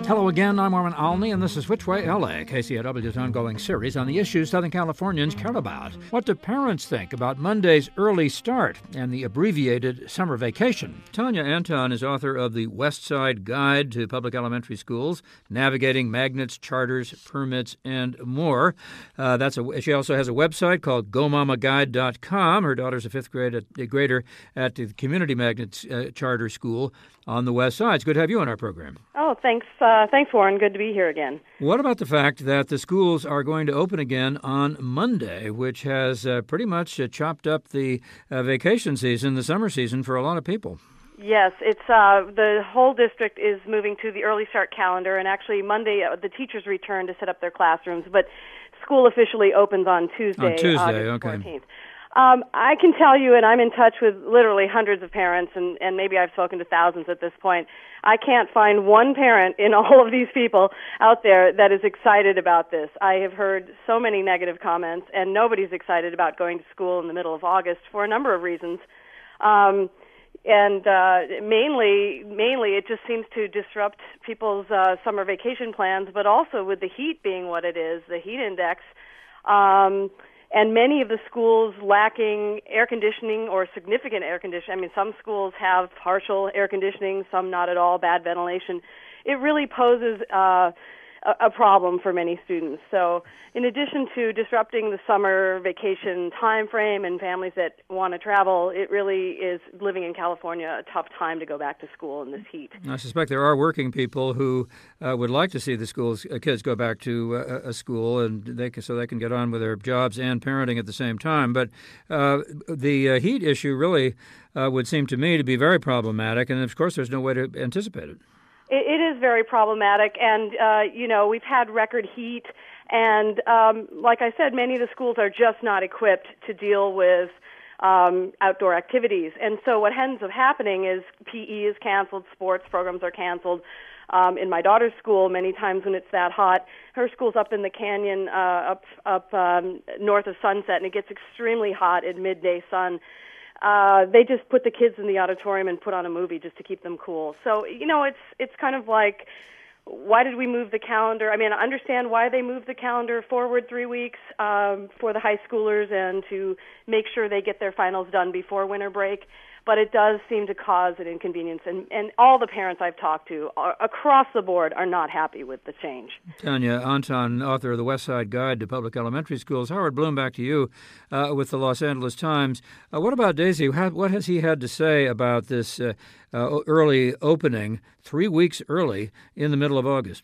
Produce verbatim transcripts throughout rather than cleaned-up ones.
Hello again, I'm Armin Alney, and this is Which Way L A, K C A W's ongoing series on the issues Southern Californians care about. What do parents think about Monday's early start and the abbreviated summer vacation? Tanya Anton is author of the West Side Guide to Public Elementary Schools, Navigating Magnets, Charters, Permits, and more. Uh, that's a, she also has a website called go mama guide dot com. Her daughter's a fifth grade at, a grader at the Community Magnets uh, Charter School on the West Side. It's good to have you on our program. Oh, thanks, uh, thanks, Warren. Good to be here again. What about the fact that the schools are going to open again on Monday, which has uh, pretty much uh, chopped up the uh, vacation season, the summer season, for a lot of people? Yes, it's uh, the whole district is moving to the early start calendar, and actually Monday uh, the teachers return to set up their classrooms, but school officially opens on Tuesday, on Tuesday, August okay. fourteenth. Um, I can tell you, and I'm in touch with literally hundreds of parents, and, and maybe I've spoken to thousands at this point, I can't find one parent in all of these people out there that is excited about this. I have heard so many negative comments, and nobody's excited about going to school in the middle of August for a number of reasons. Um, and uh, mainly, mainly it just seems to disrupt people's uh, summer vacation plans, but also with the heat being what it is, the heat index, um, and many of the schools lacking air conditioning or significant air conditioning. I mean, some schools have partial air conditioning, some not at all, bad ventilation. It really poses uh, a, a problem for many students. So in addition to disrupting the summer vacation time frame and families that want to travel, it really is, living in California, a tough time to go back to school in this heat. I suspect there are working people who uh, would like to see the schools uh, kids go back to uh, a school, and they can, so they can get on with their jobs and parenting at the same time. But uh, the uh, heat issue really uh, would seem to me to be very problematic, and of course there's no way to anticipate it. It, it is very problematic, and uh, you know, we've had record heat. And um, like I said, many of the schools are just not equipped to deal with um, outdoor activities. And so what ends up happening is P E is canceled, sports programs are canceled. Um, in my daughter's school, many times when it's that hot, her school's up in the canyon, uh, up up um, north of Sunset, and it gets extremely hot in midday sun. Uh, they just put the kids in the auditorium and put on a movie just to keep them cool. So, you know, it's it's kind of like, why did we move the calendar? I mean, I understand why they moved the calendar forward three weeks um, for the high schoolers and to make sure they get their finals done before winter break. But it does seem to cause an inconvenience. And, and all the parents I've talked to are, across the board are not happy with the change. Tanya Anton, author of the West Side Guide to Public Elementary Schools. Howard Bloom, back to you uh, with the Los Angeles Times. Uh, what about Daisy? How, what has he had to say about this uh, uh, early opening, three weeks early, in the middle of August?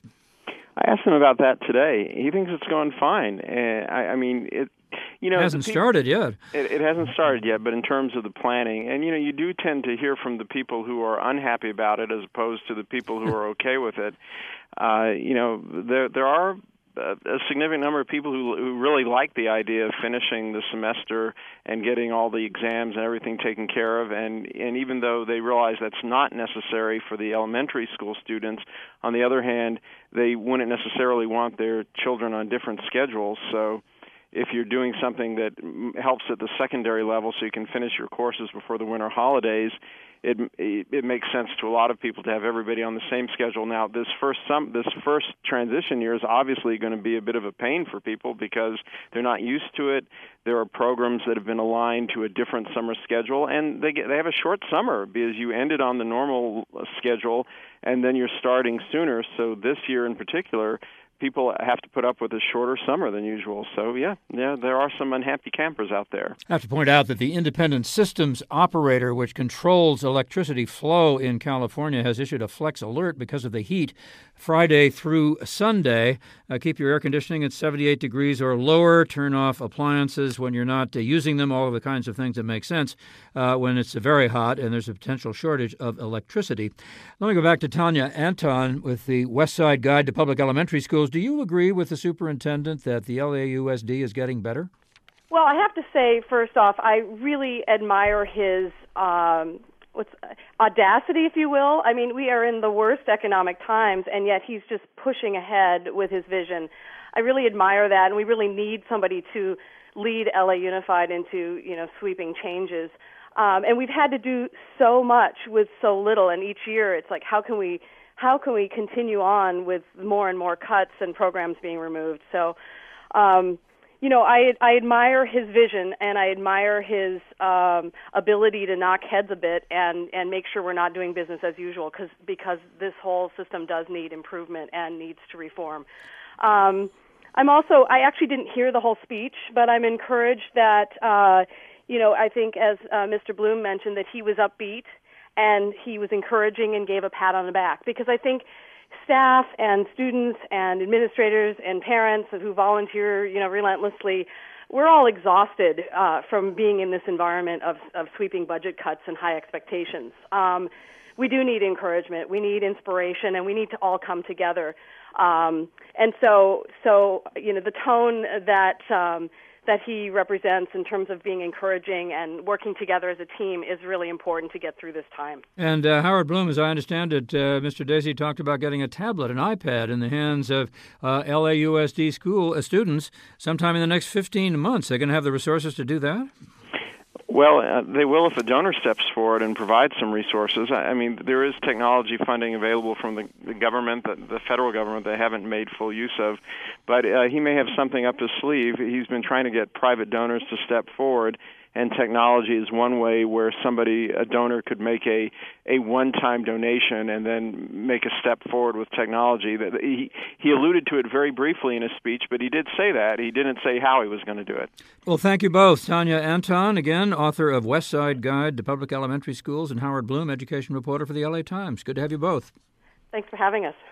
I asked him about that today. He thinks it's going fine. Uh, I, I mean, it. You know, it hasn't people, started yet. It, it hasn't started yet, but in terms of the planning, and, you know, you do tend to hear from the people who are unhappy about it as opposed to the people who are okay with it. Uh, you know, there there are a significant number of people who, who really like the idea of finishing the semester and getting all the exams and everything taken care of, and, and even though they realize that's not necessary for the elementary school students, on the other hand, they wouldn't necessarily want their children on different schedules, so if you're doing something that helps at the secondary level so you can finish your courses before the winter holidays, it it makes sense to a lot of people to have everybody on the same schedule. Now, this first some this first transition year is obviously going to be a bit of a pain for people because they're not used to it. There are programs that have been aligned to a different summer schedule, and they get, they have a short summer because you ended on the normal schedule, and then you're starting sooner. So this year in particular, people have to put up with a shorter summer than usual. So, yeah, yeah, there are some unhappy campers out there. I have to point out that the Independent Systems Operator, which controls electricity flow in California, has issued a flex alert because of the heat Friday through Sunday. Uh, keep your air conditioning at seventy-eight degrees or lower. Turn off appliances when you're not uh, using them, all of the kinds of things that make sense uh, when it's very hot and there's a potential shortage of electricity. Let me go back to Tanya Anton with the West Side Guide to Public Elementary Schools. Do you agree with the superintendent that the L A U S D is getting better? Well, I have to say, first off, I really admire his um, what's audacity, if you will. I mean, we are in the worst economic times, and yet he's just pushing ahead with his vision. I really admire that, and we really need somebody to lead L A Unified into, you know, sweeping changes. Um, and we've had to do so much with so little, and each year it's like, how can we how can we continue on with more and more cuts and programs being removed? So, um, you know, I I admire his vision, and I admire his um, ability to knock heads a bit and, and make sure we're not doing business as usual, cause, because this whole system does need improvement and needs to reform. Um, I'm also, I actually didn't hear the whole speech, but I'm encouraged that, uh, you know, I think as uh, Mister Bloom mentioned, that he was upbeat and he was encouraging and gave a pat on the back, because I think staff and students and administrators and parents who volunteer, you know, relentlessly, we're all exhausted uh, from being in this environment of, of sweeping budget cuts and high expectations. Um, we do need encouragement, we need inspiration, and we need to all come together. Um, and so, so you know, the tone that um, that he represents in terms of being encouraging and working together as a team is really important to get through this time. And uh, Howard Bloom, as I understand it, uh, Mister Dacey talked about getting a tablet, an iPad in the hands of uh, L A U S D school uh, students sometime in the next fifteen months. They're going to have the resources to do that? Well, uh, they will if the donor steps forward and provides some resources. I, I mean, there is technology funding available from the, the government, the, the federal government, they haven't made full use of. But uh, he may have something up his sleeve. He's been trying to get private donors to step forward, and technology is one way where somebody, a donor, could make a, a one-time donation and then make a step forward with technology. That he, he alluded to it very briefly in his speech, but he did say that. He didn't say how he was going to do it. Well, thank you both. Tanya Anton, again, author of West Side Guide to Public Elementary Schools, and Howard Bloom, education reporter for the L A Times. Good to have you both. Thanks for having us.